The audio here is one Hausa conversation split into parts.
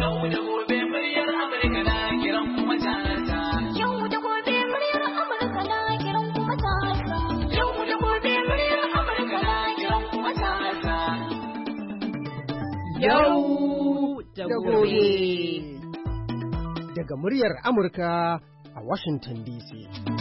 Yau da gobe muryar Amurka na kiran kuma ta. Yau da gobe muryar Amurka na kiran kuma ta. Yau da gobe muryar Amurka na kiran kuma ta. Yau da gobe. Daga muryar Amurka a Washington DC.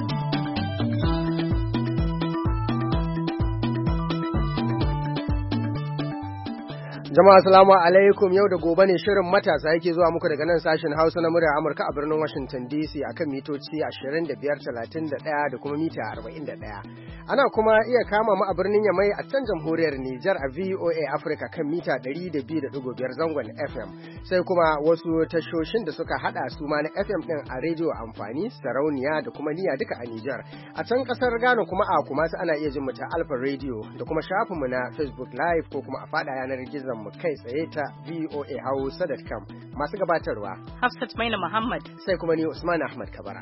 Jama'a assalamu alaikum, yau da gobe ne shirin matasa yake zuwa muku daga nan sashen Hausa na muryar Amurka a birnin Washington DC akan mitoci 25, 31 da kuma mita 41. Ana kuma iya kama mu a birnin Yamai a can jamhuriyar Nijar a VOA Africa kan mita 102.5 zangon FM. Sai kuma wasu tashoshin da suka hada su ma na FM din a rediyo amfani, sarauniya da kuma niya duka a Nijar. A can kasar Ghana kuma a Kumasi ana iya jin mu ta Alpha Radio da kuma shafinmu na Facebook Live ko kuma a fada yanar gizon mu kai tsaye ta voahausa.com. Masu gabatarwa Hafsat Maina Muhammad sai kuma ni Usman Ahmad Kabara.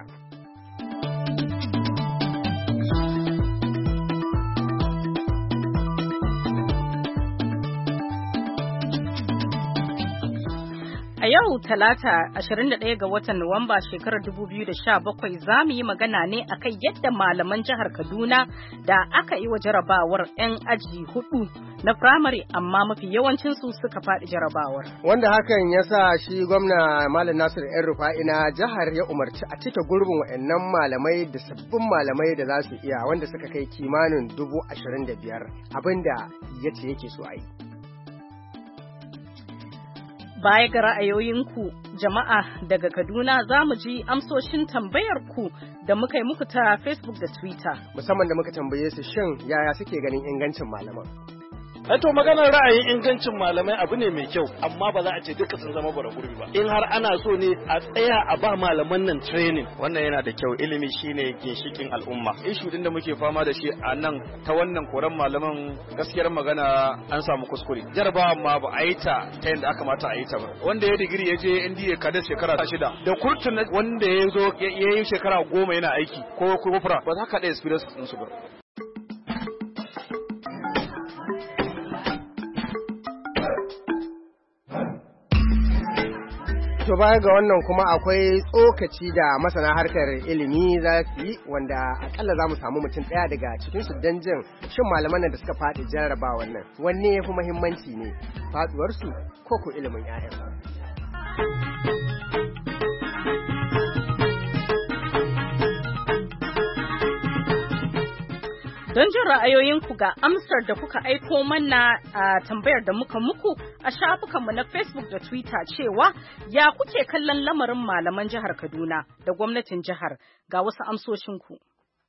A yau Talata 21 ga watan Nuwamba shekarar 2017 za mu yi magana ne akan yadda malaman jihar Kaduna da aka yi wa jarabawar 'yan aji 4 na firamare amma mafi yawancinsu suka faɗi jarabawar. Wanda hakan ya sa shi gwamna Malam Nasir El-Rufai na jihar ya umarci a cike gurbin waɗannan malamai da sabbin malamai da za su iya wanda suka kai kimanin 25,000 abinda ya ce yake so a yi. Baya ga ra'ayoyinku jama'a daga Kaduna za mu ji amsoshin tambayar ku da muka yi muku ta Facebook da Twitter. Musamman da muka tambaye su shin yaya suke ganin ingancin malaman. To maganar ra'ayin ingancin malamai abu ne mai kyau amma ba za a ce duka sun zama bara gurbi ba. In har ana so ne a tsaya a ba malaman nan training. Wannan yana da kyau, ilimi shine ginshikin al'umma. Issue din da muke fama da shi a nan ta wannan koran malaman gaskiyar magana an samu kuskure. Jarabawa ma ba a yi ta yadda aka mata a yi ta ba. Wanda ya digiri ya je NDA kada shekara 6 da kurtun wanda ya zo ya yi shekara 10 yana aiki ko kufra ba za ka da experience din su ba. To baya ga wannan kuma akwai tsokaci da masana harkar ilimi za su yi wanda akalla za mu samu mutum ɗaya daga cikinsu don jin shin malaman da suka faɗi jarraba wannan wanne ya fi muhimmanci ne faɗuwarsu ko ko ilimin 'ya'yan. Don jin ra'ayoyinku ga amsar da kuka aiko mana a tambayar da muka muku a shafukanmu na Facebook da Twitter cewa ya kuke kallon lamarin malaman jihar Kaduna da gwamnatin jihar ga wasu amsoshinku.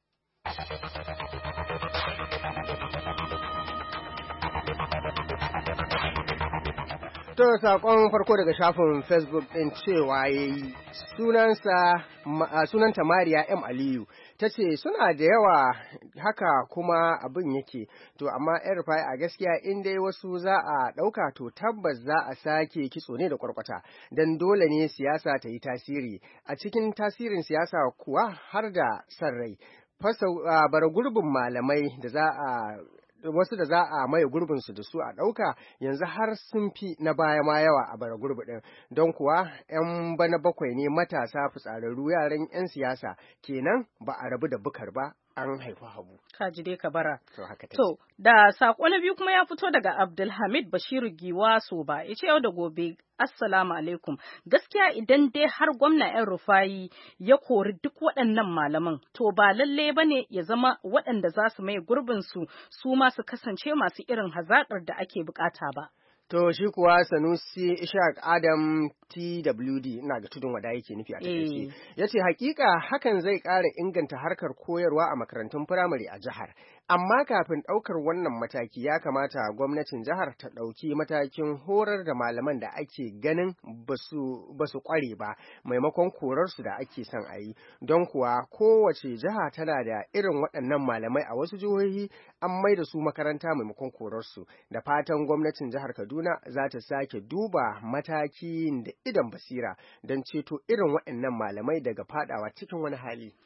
To saƙon farko daga shafin Facebook ɗin cewa yayi sunanta Mariya M. Aliyu ta ce suna da yawa haka kuma abin yake to amma yan rufai a gaskiya in dai wasu za a ɗauka to tabbas za a sake kitso ne da kwarkwata don dole ne siyasa ta yi tasiri a cikin tasirin siyasa kuwa har da san rai bara gurbin malamai da za a wasu da za a maye gurbinsu da su a ɗauka yanzu har sun fi na baya ma yawa a bara gurbi ɗin don kuwa 'yan bana bakwai ne matasa fitsararru yaran 'yan siyasa kenan ba a rabu da bukar ba an haifa habu. Ka ji dai ka bara. To, da saƙo na biyu kuma ya fito daga Abdulhamid Bashiru Giwa Soba, ya ce yau da gobe, Assalamu alaikum. Gaskiya idan dai har gwamna El-Rufai ya kori duk waɗannan malaman, to ba lalle ba ne ya zama waɗanda za su mai gurbinsu su ma su kasance masu irin hazaƙar da ake bukata ba. To shi kuwa Sanusi Ishaq Adam TWD ina ga tudun wada yake nufi a takaice. Ya ce hakika hakan zai ƙara inganta harkar koyarwa a makarantun firamare a jihar. Amma kafin ɗaukar wannan mataki ya kamata gwamnatin jihar ta ɗauki matakin horar da malaman da ake ganin ba su ƙware ba maimakon korarsu da ake son a yi. Don kuwa kowace jiha tana da irin waɗannan malamai a wasu jihohi an mai da su makaranta maimakon korarsu. Da fatan gwamnatin jihar Kaduna za ta sake duba matakin da idan basira don ceto irin waɗannan malamai daga fadawa cikin wani hali.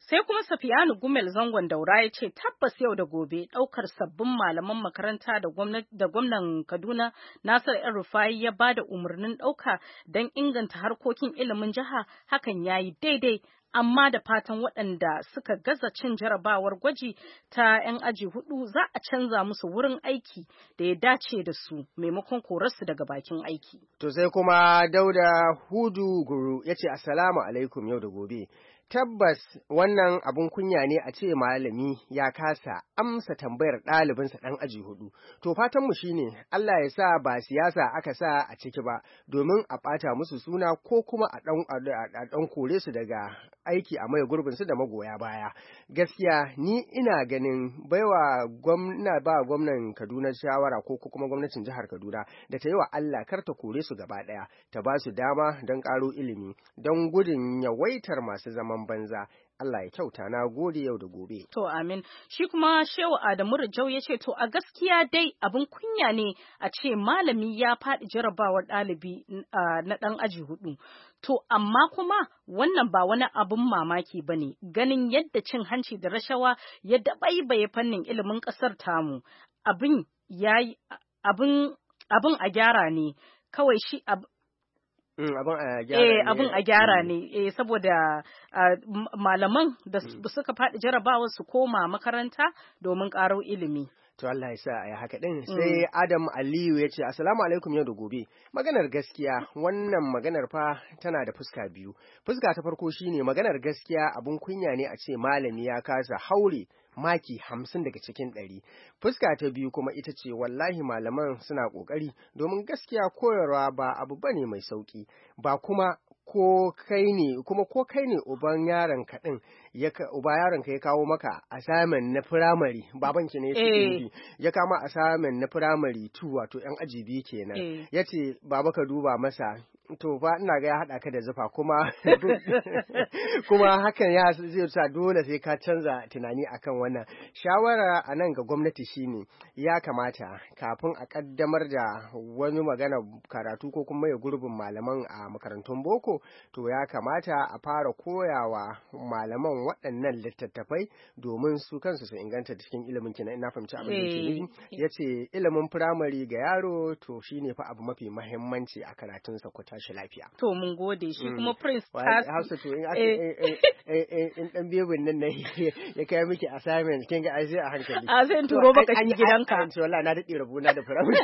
Sai kuma Safiyanu Gumel zangon Daura ya ce tabbas yau da gobe ɗaukar sabbin malaman makaranta da gwamnan Kaduna Nasir El-Rufai ya ba da umarnin ɗauka don inganta harkokin ilimin jiha hakan ya yi daidai. Amma da fatan waɗanda suka gaza cin jarabawar gwaji ta 'yan aji 4 za a canza musu wurin aiki da ya dace da su maimakon korarsu daga bakin aiki. To sai kuma Dauda Hudu Guru ya ce Assalamu alaikum yau da gobe. Tabbas wannan abun kunya ne a ce malami ya kasa amsa tambayar ɗalibinsa ɗan aji 4. To fatanmu shine Allah ya sa ba siyasa aka sa a ciki ba domin a ɓata musu suna ko kuma a ɗan kore su daga aiki a maye gurbinsu da magoya baya. Gaskiya ni ina ganin ina ba gwamnan Kaduna shawara ko kuma gwamnatin jihar Kaduna da ta yi wa Allah kar ta kore su gaba ɗaya ta ba su dama don ƙaro ilimi don gudun yawaitar masu zaman banza. Allah ya kyauta, na gode yau da gobe. To amin. Shi kuma Shehu Adamu Rijau ya ce to a gaskiya dai abin kunya ne a ce malami ya faɗi jarabawar ɗalibi na ɗan aji 4. To amma kuma wannan ba wani abin mamaki ba ne ganin yadda cin hanci da rashawa ya dabaibaye fannin ilimin ƙasar tamu. Abin a gyara ne kawai shi abin a gyara ne saboda malaman da suka faɗi jarabawar su koma makaranta domin ƙaro ilimi. To Allah ya sa a yi haka ɗin. Sai Adam Aliyu ya ce, Assalamu alaikum yau da gobe. Maganar gaskiya, wannan maganar fa tana da fuska biyu. Fuska ta farko shine maganar gaskiya abun kunya ne a ce malami ya kasa haure maki 50 daga cikin 100. Fuska ta biyu kuma ita ce wallahi malaman suna ƙoƙari domin gaskiya koyarwa ba abu bane mai sauƙi. Ba kuma ko kai ne uban yaron ka din yaron ka ya kawo maka assignment na primary babanki ne ya kama assignment na primary 2 wato yan aji 2 kenan yace baba ka duba masa to fa ina ga ya hada ka da zufa kuma hakan ya zai sa dole sai ka canza tunani akan wannan. Shawara a nan ga gwamnati shine ya kamata kafin a kaddamar da wani magana karatu ko kuma ya gurbin malaman a makarantun boko to ya kamata a fara koyawa malaman waɗannan littattafai domin su kansu su inganta cikin ilimin kina ina fahimci abin da ke nufi. Yace ilimin primary ga yaro to shine fa abu mafi muhimmanci a karatunsa ko tashi lafiya. To mun gode shi kuma Prince Hausa to in dan bebin nan ya kai miki assignment kin ga ai sai a hankali. A sai in turo baka shi gidanka. To wallahi na dade rabona da primary.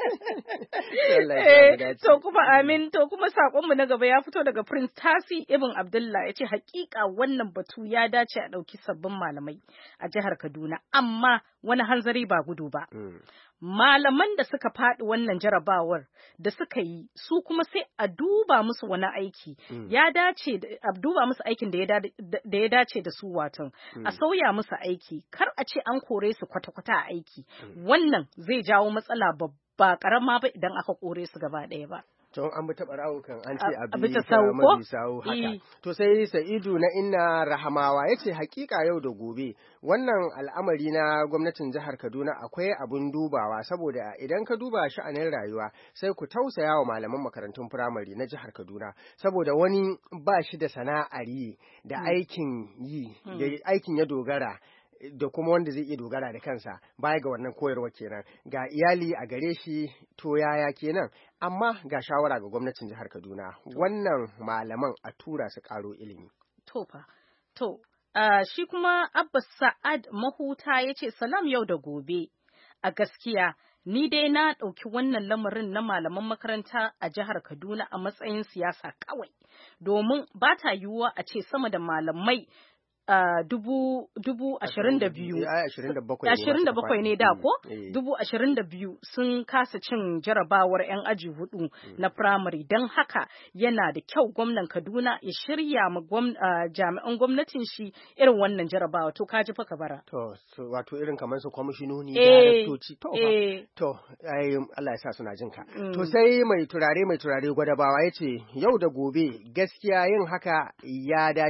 To kuma amin to kuma sakon mu na gaba ya fito daga Prince Tasi Ibn Abdullah yace hakika wannan batu ya dace a dauki sabbin malamai a jihar Kaduna amma wani hanzari ba gudu ba. Malaman da suka faɗi wannan jarabawar da suka yi su kuma sai a duba musu wani aiki ya dace a duba musu aikin da ya dace da su watan a sauya musu aiki kar a ce an kore su kwata-kwata a aiki wannan zai jawo matsala babba karama ba idan aka kore su gaba ɗaya ba. Don an bi taɓa rawukan an ce a bi ta sau haka. To sai Sa'idu na Inna Rahamawa ya ce hakika yau da gobe wannan al'amari na gwamnatin jihar Kaduna akwai abun dubawa saboda idan ka duba sha'anin rayuwa sai ku tausaya wa malaman makarantun firamare na jihar Kaduna saboda wani ba shi da sana'ar yi da aikin ya dogara da kuma wanda zai iya dogara da kansa baya ga wannan koyarwa kenan ga iyali a gare shi to yaya kenan amma ga shawara ga gwamnatin jihar Kaduna wannan malaman a tura su karo ilimi. To shi kuma Abbas Sa'ad Mahuta yace salam yau da gobe a gaskiya ni dai na ɗauki wannan lamarin na malaman makaranta a jihar Kaduna a matsayin siyasa kawai domin ba ta yiwuwa a ce sama da malamai 22,000 27 ne da ko 22,000 sun kasa cin jarabawar 'yan aji 4 na firamare don haka yana da kyau gwamnan Kaduna ya shirya ma jami'an gwamnatin shi irin wannan jarabawa to kaji fa ka bara to wato irin kamar su kwamishinoni da daraktoci to Allah ya sa suna jin ka to sai mai turare gwadabawa yace yau da gobe gaskiya yin haka ya dace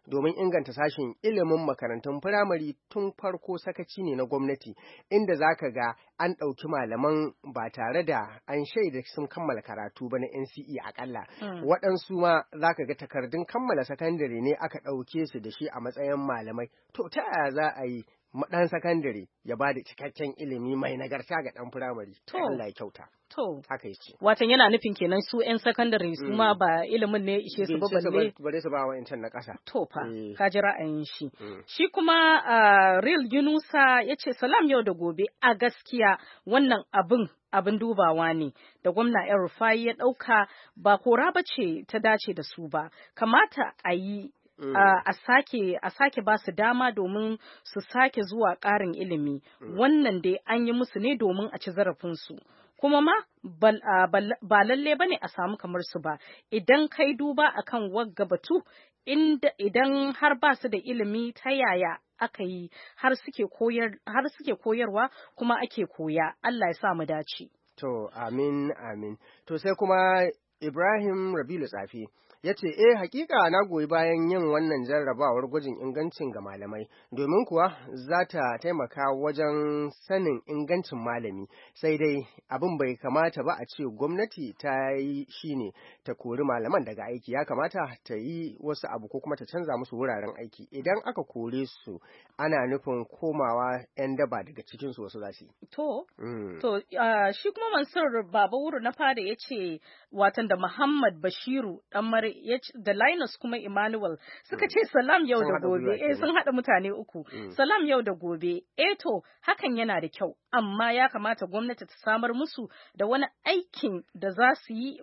domin inganta sashen ilimin makarantun firamare tun farko sakaci ne na gwamnati, inda zaka ga an ɗauki malaman ba tare da an shaida sun kammala karatu ba na NCE akalla. Waɗansu ma zaka ga takardun kammala sakandare ne aka ɗauke su da shi a matsayin malamai. To ta yaya za a yi ɗan sakandare ya ba da cikakken ilimi mai nagarta ga ɗan firamare? To Allah ya kyauta. To haka yace. Watan yana nufin kenan su 'yan sakandare su ma ba ilimin ne ishe su ba balle. Bare su ba wa'incan na ƙasa. To fa ka ji ra'ayin shi. Shi kuma Real Yunusa ya ce salam yau da gobe, a gaskiya wannan abin dubawa ne da gwamna El Rufai ya ɗauka, ba kora ba ce ta dace da su ba, kamata a yi a sake ba su dama domin su sake zuwa ƙarin ilimi. Wannan dai an yi musu ne domin a ci zarafinsu, kuma ma ba lalle ba ne a samu kamar su ba. Idan kai duba akan wagga batu, idan har ba su da ilimi, ta yaya aka yi har suke koyarwa kuma ake koya. Allah ya sa mu dace. To amin. To sai kuma Ibrahim Rabilu Tsafi ya ce, hakika na goyi bayan yin wannan jarrabawar gwajin ingancin ga malamai, domin kuwa za ta taimaka wajen sanin ingancin malami, sai dai abin bai kamata ba a ce gwamnati ta yi shi ne ta kori malaman daga aiki, ya kamata ta yi wasu abu ko kuma ta canza musu wuraren aiki. Idan aka kore su ana nufin komawa 'yan daba daga cikinsu wasu za su yi. To, shi kuma Mansur Baba Wuru na fada ya ce, watan da Muhammad Bashiru ɗan da Linus kuma Emmanuel suka ce salam yau da gobe, sun haɗa mutane uku. Salam yau da gobe, to hakan yana da kyau, amma ya kamata gwamnati ta samar musu da wani aikin da za su yi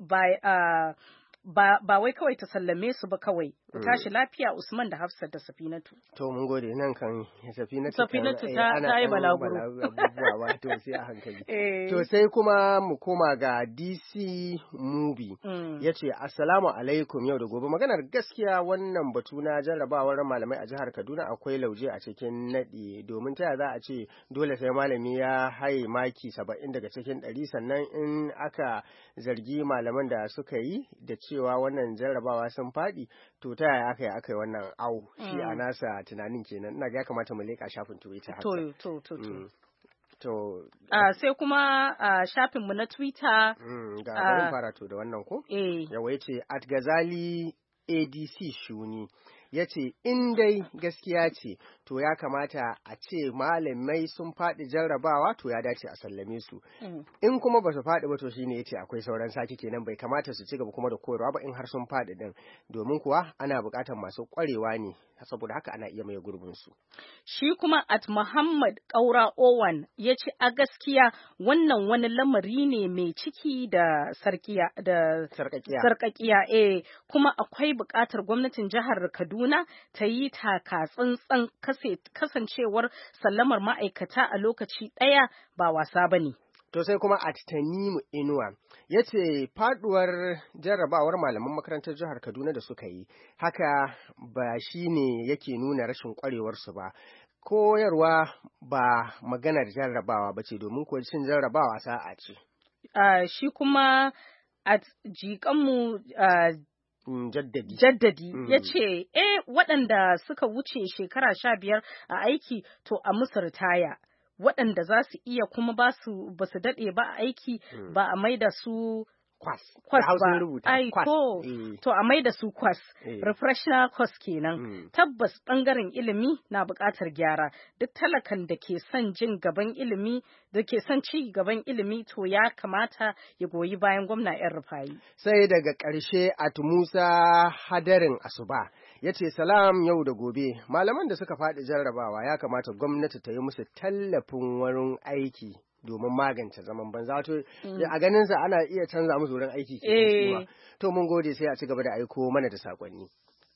ba wai kawai ta sallame su ba kawai. Ku tashi lafiya Usman da Hafsat da Safinatu. To mun gode, nan kan Safinatu ta yi balaguro. Wato sai a hankali. To sai kuma mu koma ga DC Movie. Yace assalamu alaikum yau da gobe. Maganar gaskiya wannan batu na jarrabawar malamai a jihar Kaduna akwai lauje a cikin nadi, domin ta za a ce dole sai malami ya haye maki 70 daga cikin 100 sannan in aka zargi malaman da suka yi da cewa wannan jarrabawa sun faɗi, to ta yaya aka yi wannan shi a nasa tunanin kenan. Ina ga ya kamata mu leƙa shafin Twitter haka. To sai kuma shafinmu na Twitter ga bari fara to da wannan ko? Yawa yace @Gazali ADC Shuni yace in dai gaskiya ce to ya kamata a ce malamai sun faɗi jarrabawa, to ya dace a sallame su. In kuma ba su faɗi ba, to shine yace akwai sauran sati kenan, bai kamata su ci gaba kuma da koyarwa ba in har sun faɗi din, domin kuwa ana buƙatar masu ƙwarewa ne, saboda haka ana iya mai gurbin su. Shi kuma @Muhammad Kaura Owan yace a gaskiya wannan wani lamari ne mai ciki da sarƙaƙiya kuma akwai buƙatar gwamnatin jihar Kaduna ta yi taka tsantsan, kasancewar sallamar ma'aikata a lokaci ɗaya ba wasa ba ne. To sai kuma Tanimu Inuwa ya ce faduwar jarrabawar malaman makarantar jihar Kaduna da suka yi haka ba shi ne yake nuna rashin ƙwarewarsu ba. Koyarwa ba maganar jarrabawa ba ce, domin kuwa cin jarrabawa sa'a ce. Shi kuma a jikanmu jaddadi ya ce waɗanda suka wuce shekara 15 a aiki to a musu ritaya, waɗanda za su iya kuma ba su daɗe ba a aiki ba a maida su kwas ba. To a maida su kwas, refresher course kenan. Tabbas ɓangaren ilimi na buƙatar gyara. Duk talakan da ke son jin gaban ilimi, da ke son ci gaban ilimi, to ya kamata ya goyi bayan gwamna 'yan Rufayi. Sai daga ƙarshe Musa Hadarin Asuba ya ce salam yau da gobe, malaman da suka faɗi jarrabawa ya kamata gwamnati ta yi musu tallafin wurin aiki domin magance zaman banza. To a ganin sa ana iya canza musu wurin aiki ke. To mun gode, sai a ci gaba da aiko mana da sakonni.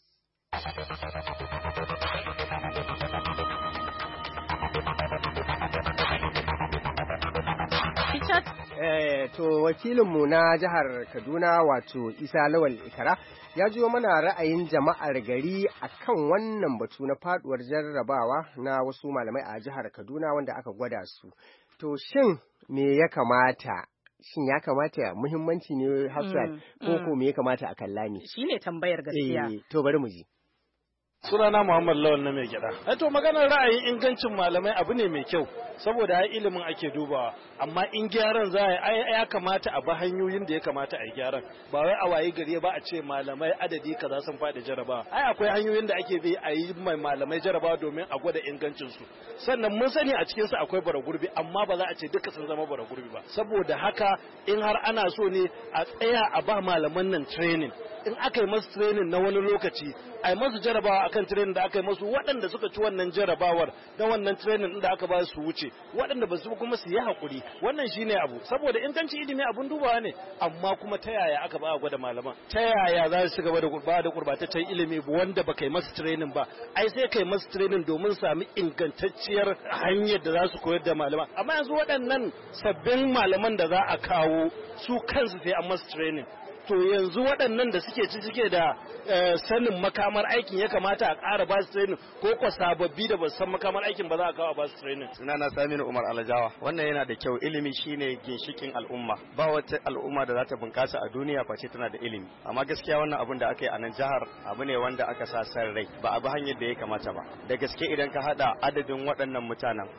To wakilinmu na jihar Kaduna wato Isa Lawal Ikara ya jiyo mana ra'ayin jama'ar gari akan wannan batu na faduwar jarrabawa na wasu malamai a jihar Kaduna wanda aka gwada su. To shin me ya kamata? Shin ya kamata muhimmanci ne Hafsat ko me ya kamata a kalla ne? Shine tambayar gaskiya. To bari mu ji. Sunana Muhammad Lawan na mai gyada. To maganar ra'ayin ingancin malamai abu ne mai kyau saboda ai ilimin ake dubawa amma in gyaran za a ya kamata a ba hanyoyin da ya kamata a yi gyaran ba wai a waye gari ba a ce malamai adadi kaza sun faɗi jaraba ai akwai hanyoyin da ake bi a yi mai malamai jaraba domin a gwada ingancin su sannan mun sani a cikin su akwai bara gurbi amma ba za a ce duka sun zama bara gurbi ba saboda haka in har ana so ne a tsaya a ba malaman nan training in aka yi masu training na wani lokaci a yi masu jarabawa akan training da aka yi masu waɗanda suka ci wannan jarabawar da wannan training da aka ba su wuce waɗanda ba su kuma su yi haƙuri wannan shine abu saboda inganci ilimi abun dubawa ne amma kuma ta yaya aka ba a gwada malaman ta yaya za su gaba da gurbataccen ilimi wanda ba kai masu training ba ai sai kai masu training domin sami ingantacciyar hanyar da za su koyar da malaman amma yanzu waɗannan sabbin malaman da za a kawo su kansu sai an masu training to yanzu waɗannan da suke cike da sanin makamar aikin ya kamata a ƙara ba su training ko ko sababbi da ba san makamar aikin ba za a kawo ba su training. Sunana Saminu Umar Alajawa. Wannan yana da kyau, ilimi shine ginshikin al'umma. Ba wata al'umma da za ta bunƙasa a duniya face tana da ilimi. Amma gaskiya wannan abun da aka yi a nan jihar abu ne wanda aka sa san rai ba a bi hanyar da ya kamata ba. Da gaske idan ka hada adadin waɗannan mutanen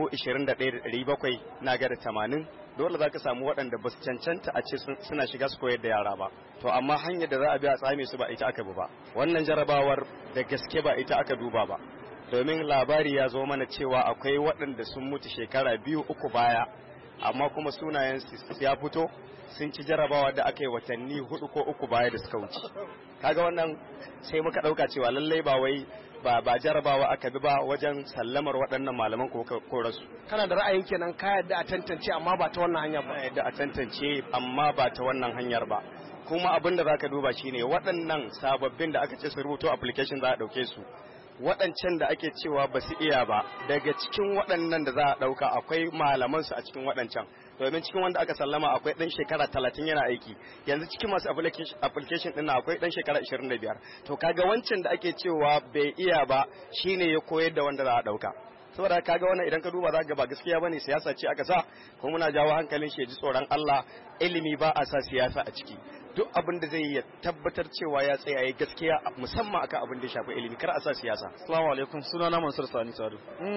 21,700 na ga da 80 dole za ka samu waɗanda ba su cancanta a ce suna shiga su koyar da yara ba to amma hanyar da za a bi a tsame su ba ita aka bi ba wannan jarabawar da gaske ba ita aka duba ba domin labari ya zo mana cewa akwai waɗanda sun mutu shekara 2-3 baya amma kuma sunayen ya fito sun ci jarabawa da aka yi watanni 4 ko 3 baya da suka wuce kaga wannan sai muka ɗauka cewa lallai ba wai ba jarabawa aka bi ba wajen sallamar waɗannan malaman ko rasu. Kana da ra'ayin kenan ka yadda a tantance amma ba ta wannan hanyar ba. Yadda a tantance amma ba ta wannan hanyar ba. Kuma abin da zaka duba shine waɗannan sababbin da aka ce su rubuto application za a ɗauke su. Waɗancan da ake cewa ba su iya ba daga cikin waɗannan da za a ɗauka akwai malaman su a cikin waɗancan. Domin cikin wanda aka sallama akwai ɗan shekara 30 yana aiki yanzu cikin masu application ɗin akwai ɗan shekara 25 to kaga wancan da ake cewa bai iya ba shine ya koyar da wanda za a ɗauka saboda kaga wannan idan ka duba za ga ba gaskiya bane siyasa ce aka sa kuma muna jawo hankalin shi ya ji tsoron Allah ilimi ba a sa siyasa a ciki duk abin da zai ya tabbatar cewa ya tsaya ya gaskiya musamman akan abin da ya shafi ilimi kar a sa siyasa. Assalamu alaikum sunana Mansur Sani Sadu.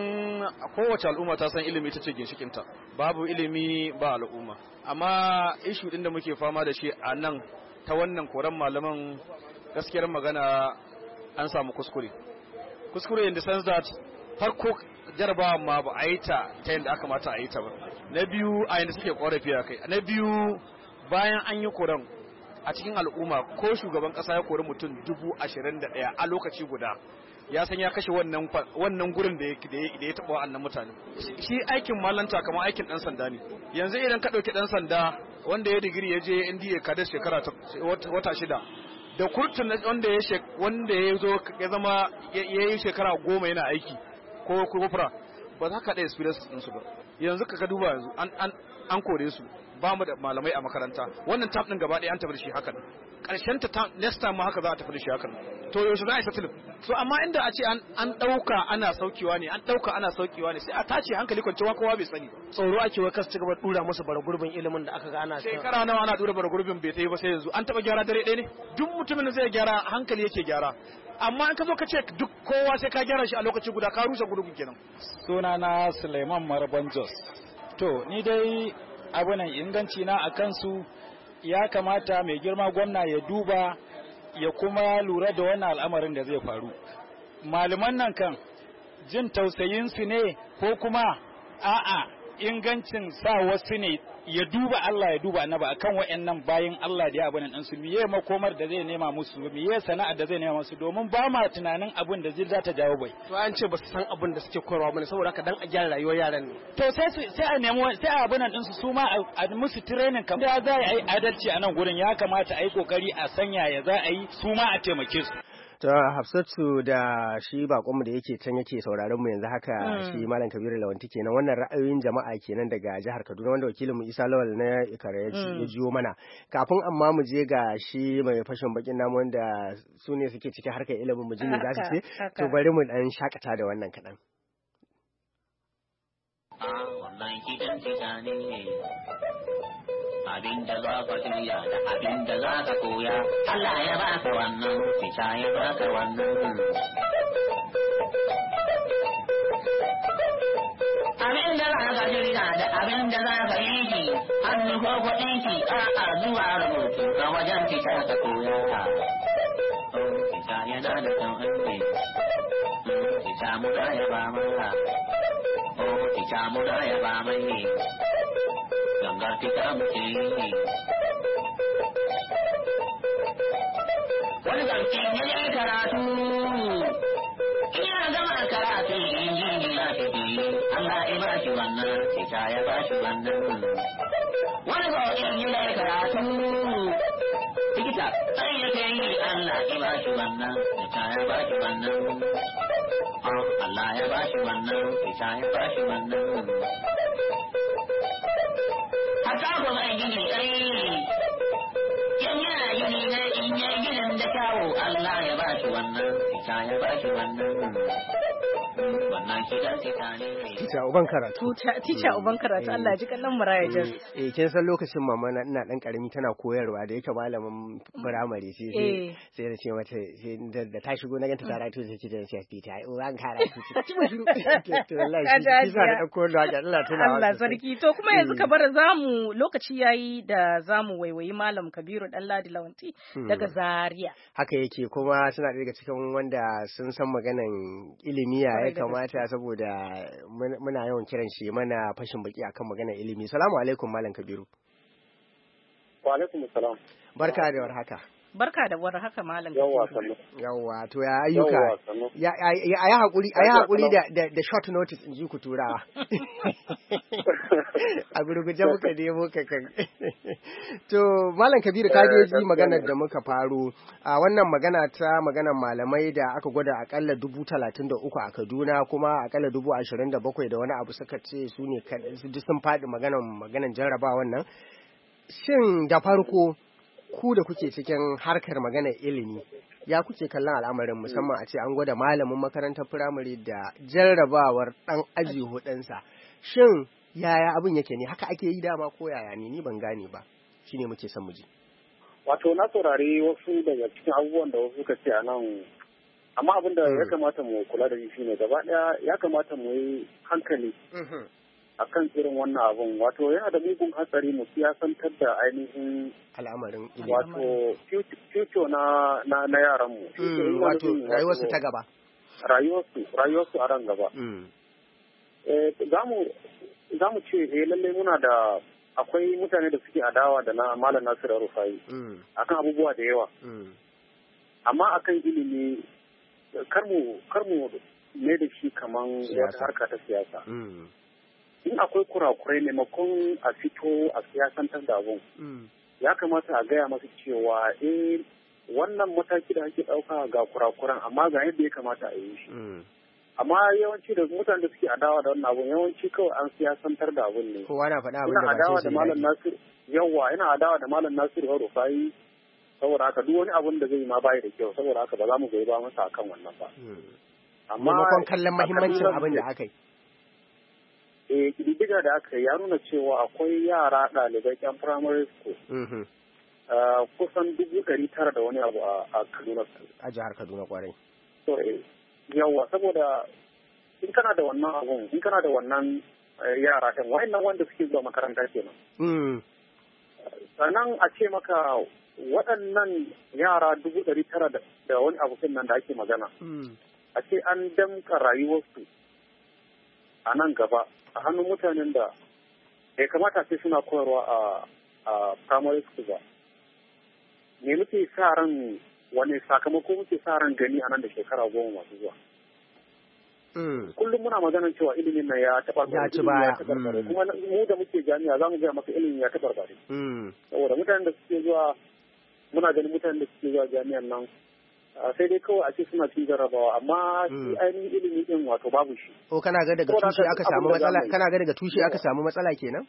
Kowace al'umma ta san ilimi ita ce ginshikinta babu ilimi ba al'umma amma ishu din da muke fama da shi a nan ta wannan koran malaman gaskiyar magana an samu kuskure in the sense that farko jarabawa ma ba a yi ta yadda aka mata a yi ta ba na biyu a yadda suke korafi a kai na biyu bayan an yi koran a cikin al'umma ko shugaban kasa ya kori mutum 21,000 a lokaci guda ya san ya kashe wannan gurin da ya taɓa wa'annan mutane shi aikin malanta kamar aikin ɗan sanda ne yanzu idan ka ɗauki ɗan sanda wanda ya digiri ya je indiya kadar shekara wata 6 da kurtun wanda ya zo ya zama ya yi shekara 10 yana aiki ko kofura ba za ka da experience ɗinsu ba yanzu ka duba yanzu an kore su ba mu da malamai a makaranta wannan tam din gaba ɗaya an tafi da shi hakan ƙarshen ta next time ma haka za a tafi da shi hakan to yaushe za a yi settle so amma inda a ce an ɗauka ana saukewa ne sai a tace hankali kwancewa kowa bai sani tsoro ake wai kasu cigaba dura musu bara gurbin ilimin da aka ga ana shekara nawa ana dura bara gurbin bai tsaye ba sai yanzu an taɓa gyara dare ɗaya ne duk mutumin da zai gyara hankali yake gyara amma in ka zo ka ce duk kowa sai ka gyara shi a lokaci guda ka rushe gurbin kenan. Sunana Suleiman Marban Jos. To ni dai abunan inganci na a kansu ya kamata mai girma gwamna ya duba ya kuma lura da wannan al'amarin da zai faru. Malaman nan kan jin tausayinsu ne ko kuma a'a ingancin sa wasu ne ya duba Allah ya duba annaba akan wayannan bayin Allah da ya abin nan su miye makomar da zai nema musu miye sana'ar da zai nema musu domin ba ma tunanin abin da zai ta jawo bai to an ce ba su san abin da suke koyarwa bane saboda haka dan a gyara rayuwar yaran ne to sai a nemo sai a abin nan su ma a musu training kamar da za a yi adalci a nan gurin ya kamata a yi kokari a sanya ya za a yi su ma a taimake su. Ta Hafsatu da shi bakonmu da yake can yake sauraron mu yanzu haka shi Malam Kabiru Lawanti kenan wannan ra'ayoyin jama'a kenan daga jihar Kaduna wanda wakilin mu Isa Lawal na Ikara ya jiyo mana kafin amma mu je ga shi mai fashin bakin namu wanda su ne suke cikin harkar ilimin mu jini za su ce to bari mu dan shakata da wannan kadan. Wannan gidan tijani ne abin da za ka shirya da abin da za ka koya. Allah ya baka wannan, fita ya baka wannan. Abin da za ka shirya da abin da za ka yi shi, hannu ko kuɗin shi, a'a zuwa rubutu a wajen fita ka koya. Fita yana da kan aiki, fita mu da ya ba mala, fita mu da ya ba mai, gangar fita mu ke yi. Wani zarkin ya je karatu, ina gama karatu injiniya ta ke yi, Allah ya ba shi wannan, fita ya ba shi wannan. Wani zarkin ya je karatu, likita sai ya ke yi, Allah ya ba shi wannan, fita ya ba shi wannan. Allah ya ba shi wannan, fita ya ba shi wannan. Haka ko mai gini tsaye, yan yana gini na in yi ginin da kyawu, Allah ya ba shi wannan, fita ya ba shi wannan. Wannan kidan fita ne. Tica uban karatu. Tica uban karatu, Allah ji kallon Maraya Jas. Kin san lokacin mama na ina dan karami tana koyarwa da yake malamin firamare sai da ce mata da ta shigo na ganta karatu sai ce da sai Tica uban karatu. Ci mu shiru. To wallahi shi sa da dauko da Allah tana. Allah sarki to kuma yanzu ka bar zamu lokaci yayi da zamu waiwayi Malam Kabiru Danladi Lawanti daga Zaria. Haka yake kuma suna daga cikin wanda sun san maganan ilimi ya kamata saboda muna yawan kiran shi mana fashin baki akan maganar ilimi. Salamu alaikum Malam Kabiru. Wa alaikum salam. Barka da warhaka. Barka da warhaka Malam Kabiru. Yawwa to ya ayyuka. Ya ayi hakuri da short notice in ji ku turawa. A gurguje muka nemo ka kan. To Malam Kabiru ka ji maganar da muka faro. A wannan magana ta maganar malamai da aka gwada akalla 33,000 a Kaduna kuma akalla 27,000 da wani abu suka ce su ne duk sun faɗi maganar jarrabawan nan. Shin da farko ku da kuke cikin harkar maganar ilimi ya kuke kallon al'amarin musamman a ce an gwada malamin makarantar firamare da jarrabawar ɗan aji hudunsa. Shin yaya abin yake ne haka ake yi dama ko yaya ne ni ban gane ba shine muke son mu ji. Wato na saurari wasu daga cikin abubuwan da wasu suka ce a nan amma abin da ya kamata mu kula da shi shine gaba daya ya kamata mu yi hankali akan irin wannan abun wato yana da mugun hatsari mu siyasantar da ainihin al'amarin ilimi wato future na yaran mu wato rayuwarsu ta gaba rayuwarsu a ran gaba za mu ce lallai muna da akwai mutane da suke adawa da na Malam Nasiru Rufai akan abubuwa da yawa amma akan ilimi kar mu ne da shi kaman wata harka ta siyasa in akwai kurakurai maimakon a fito a siyasantar da abun ya kamata a gaya masu cewa wannan mataki da ake ɗauka ga kurakuran amma ga yadda ya kamata a yi shi amma yawanci da mutane da suke adawa da wannan abun yawanci kawai an siyasantar da abun ne kowa na faɗa abin da ba shi ina adawa da Malam Nasiru Rufai saboda haka duk wani abun da zai ma bayi da kyau saboda haka ba za mu goyi ba masa akan wannan ba amma maimakon kallon muhimmancin abin da aka yi kididdiga da aka yi ya nuna cewa akwai yara ɗalibai ƴan primary school kusan 900 da wani abu a Kaduna. A jihar Kaduna kwarai. Yawwa saboda in kana da wannan abun in kana da wannan yara ɗin wa'annan wanda suke zuwa makaranta kenan. Sannan a ce maka waɗannan yara 900 da wani abu nan da ake magana. A ce an damka rayuwarsu a nan gaba a hannun mutanen da ya kamata sai suna koyarwa a primary school ba. Me muke sa ran wani sakamako muke sa ran gani a nan da shekara 10 masu zuwa. Kullum muna maganar cewa ilimin nan ya taɓarɓare. Kuma mu da muke jami'a za mu gaya maka ilimin ya taɓarɓare. Saboda mutanen da suke zuwa muna ganin mutanen da suke zuwa jami'an nan sai dai kawai a ce suna cin jarrabawa amma shi ainihin ilimi din wato babu shi. Kana ga daga tushe aka samu matsala daga tushe aka samu matsala kenan?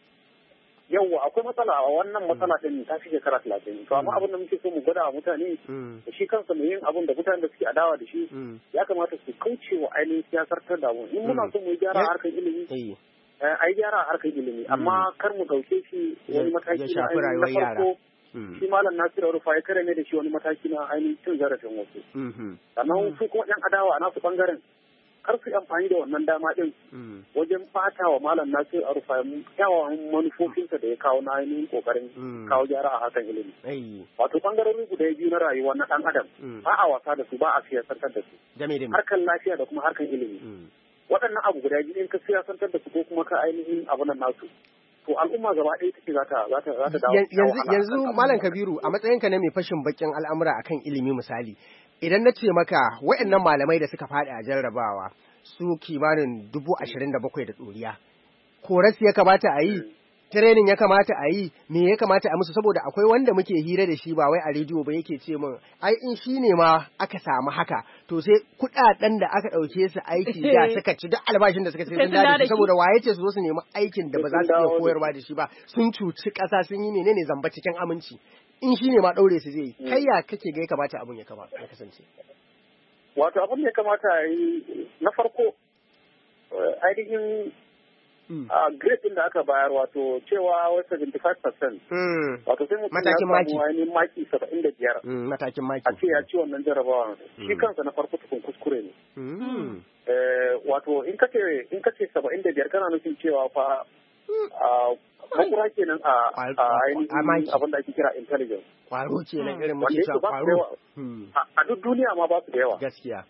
Yawwa akwai matsala a wannan matsala din ta fi shekara 30 to amma abin da muke so mu gwada wa mutane da shi kansa mai yin abin da mutanen da suke adawa da shi ya kamata su kauce wa ainihin siyasar ta damu in muna so mu yi gyara harkar ilimi ai gyara a harkar ilimi amma kar mu ɗauke shi wani mataki na farko shi malam Nasiru Rufai kare ne da shi wani mataki na ainihin cin zarafin wasu. Sannan su kuma ɗan adawa a nasu ɓangaren kar su amfani da wannan dama ɗin wajen ɓata wa malam Nasiru Rufai kyawawan manufofinsa da ya kawo na ainihin ƙoƙarin kawo gyara a harkar ilimi. Wato ɓangarori guda biyu na rayuwa na ɗan adam ba a wasa da su ba a siyasantar da su. Harkar lafiya da kuma harkar ilimi. Waɗannan abu guda biyu in ka siyasantar da su ko kuma ka ainihin abu nan nasu. To al'umma gaba ɗaya take za ta dawo. Yanzu Malam Kabiru a matsayinka na mai fashin bakin al'amura akan ilimi misali idan na ce maka waɗannan malamai da suka faɗi a jarrabawa su kimanin 27,000 da ɗoriya koras ya kamata a yi training ya kamata a yi me ya kamata a musu saboda akwai wanda muke hira da shi ba wai a rediyo ba yake ce min ai in shi ne ma aka samu haka to sai kuɗaɗen da aka ɗauke su aiki da suka ci duk albashin da suka ci sun da saboda waye ce su zo su nemi aikin da ba za su iya koyarwa da shi ba sun cuci ƙasa sun yi menene zamba cikin aminci in shi ne ma ɗaure su zai yi kai ya kake ga ya kamata abun ya kasance wato abun ya kamata yi na farko ainihin a grade din da aka bayar wato cewa 75%. Wato sai mutum ya samu wani maki 75. Matakin maki. A ce ya ci wannan jarabawa. Shi kansa na farko tukun kuskure ne. Wato in kace 75 kana nufin cewa fa makura kenan a ainihin abin da ake kira intelligence. Kwaro kenan irin mace kwaro. A duk duniya ma ba su da yawa. Gaskiya.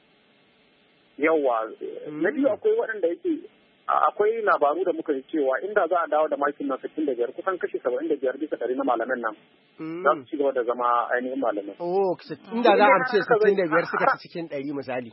Yawa. Na biyu akwai waɗanda yake akwai labaru da muka yi cewa inda za a dawo da makin na 65 kusan kashi 75 bisa ɗari na malaman nan za su ci gaba da zama ainihin malaman. Oh, inda za a ce 65 suka ci cikin 100 misali.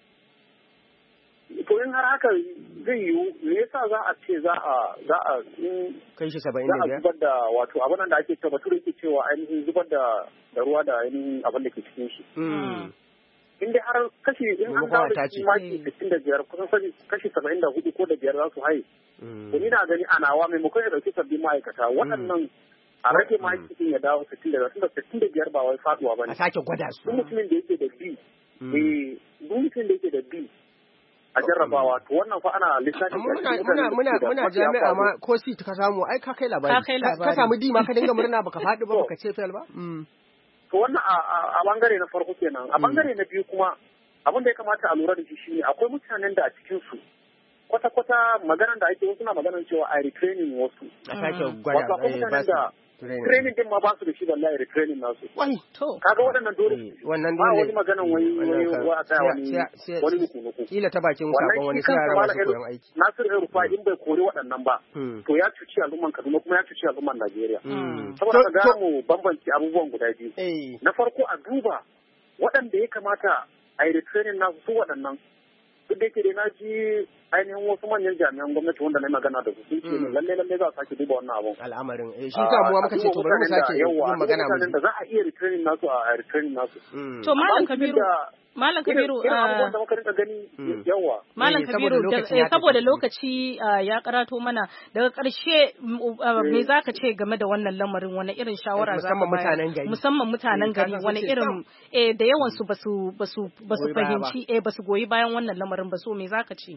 To in har haka zai yiwu me yasa za a ce za a kai shi 75 za a zubar da wato abin da ake cewa bature yake cewa ainihin zubar da ruwa da ainihin abin da ke cikin shi. In dai har kashi in an dawo da shi maki 65 kusan kashi 74 ko da 5 za su haye. To ni na gani a nawa maimakon ya dauki sabbin ma'aikata waɗannan a rage maki din ya dawo 65 tunda 65 ba wai faduwa bane. A sake gwada su. Duk mutumin da yake da B duk mutumin da yake da B a jarrabawa to wannan fa ana lissafi muna jami'a ma ko seat ka samu ai ka kai labari ka samu D ma ka dinga murna baka faɗi ba baka ce fail ba. To wannan a bangare na farko kenan. A bangare na biyu kuma abin da ya kamata a lura da shi shine akwai mutanen da a cikin su kwata-kwata maganar da ake wasu na maganar cewa a retraining wasu. Wato akwai mutanen da training din ma ba su da shi balle a retraining nasu. Kaga waɗannan dole ba wani maganar wani nuku-nuku. Kila ta bakin sakon wani sai ya raba su koyon aiki. Nasiru Rufai in bai kori waɗannan ba to ya cuci al'umman Kaduna kuma ya cuci al'umman Najeriya. Saboda ka ga mu bambanci abubuwan guda biyu. Na farko a duba waɗanda ya kamata a yi retraining nasu su waɗannan. Duk da yake dai na ji ainihin wasu manyan jami'an gwamnati wanda na magana da su sun ce lalle za a sake duba wannan abun. Al'amarin shi sa mu muka ce to bari mu sake yin magana mu. Da za a iya retraining nasu a retraining nasu. To Malam Kabiru da muka rinka gani yawa. Malam Kabiru saboda lokaci ya karato mana daga ƙarshe me zaka ce game da wannan lamarin wani irin shawara za ka bayar musamman mutanen gari wani irin da yawan su basu fahimci basu goyi bayan wannan lamarin ba so me zaka ce?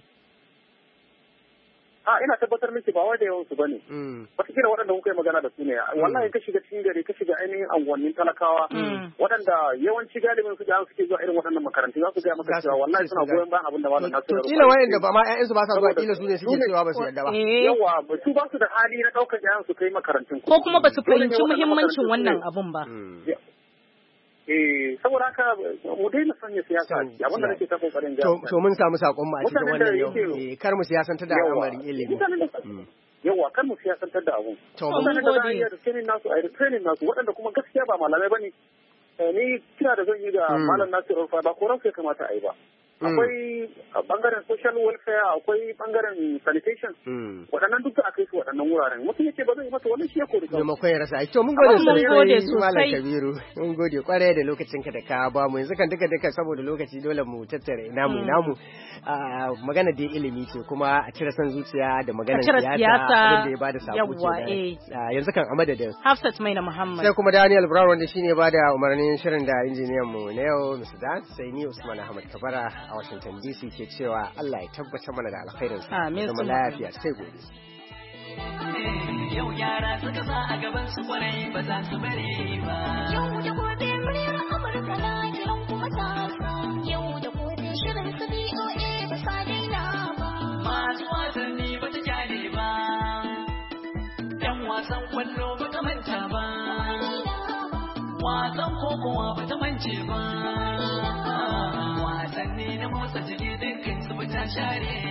Ina tabbatar miki ba wai da yawan su bane. Wataƙila waɗanda kuka yi magana da su ne. Wallahi ka shiga cikin gari ka shiga ainihin anguwannin talakawa. Waɗanda yawanci galibin su da suke zuwa irin waɗannan makarantu za su gaya maka cewa wallahi suna goyon bayan abin da malam Nasiru. To kila wayanda ba ma ƴaƴansu ba sa zuwa kila su ne suke cewa ba su yarda ba. Yawa su ba su da hali na ɗaukar ƴaƴan su kai makarantun. Ko kuma ba su fahimci muhimmancin wannan abun ba. Saboda haka mu daina sanya siyasa abinda nake ta kokarin ga to mun samu sakon mu a cikin wannan yau kar mu siyasantar da al'amarin ilimi yawa kar mu siyasantar da abu to mun gode da training nasu a training nasu waɗanda kuma gaskiya ba malamai bane ni kira da zan yi ga malam Nasiru Rufai ba koran sai kamata a yi ba akwai bangaren social welfare akwai bangaren sanitation waɗannan duk aka yi su waɗannan wuraren mutum yake ba zai yi masa wannan shi ya kori kawai da makwai rasa to mun gode sosai Malam Kabiru mun gode kwarai da lokacin ka da ka ba mu yanzu kan duka saboda lokaci dole mu tattare namu magana da ilimi ce kuma a cire san zuciya da maganar siyasa abin da ya bada sako ce yanzu kan amada da Hafsat Maina Muhammad sai kuma Daniel Brown wanda shine bada umarnin shirin da injiniyan mu na yau Mr. Dan sai ni Usman Ahmad Kabara a Washington DC ke cewa Allah ya tabbatar mana da alkhairinsa. Amin. Zama lafiya sai gobe. Yau yara suka sa a gaban su kwarai ba za su bari ba. Yau da gobe muryar Amurka na kiran kuma ta yau da gobe shirin su BOA ba sa daina ba. Masu wasanni ba ta kyale ba. Yan wasan kwallo ba ta manta ba. Wasan kokowa ba ta mance ba. Wasanni na motsa jiki dukkan su ba ta share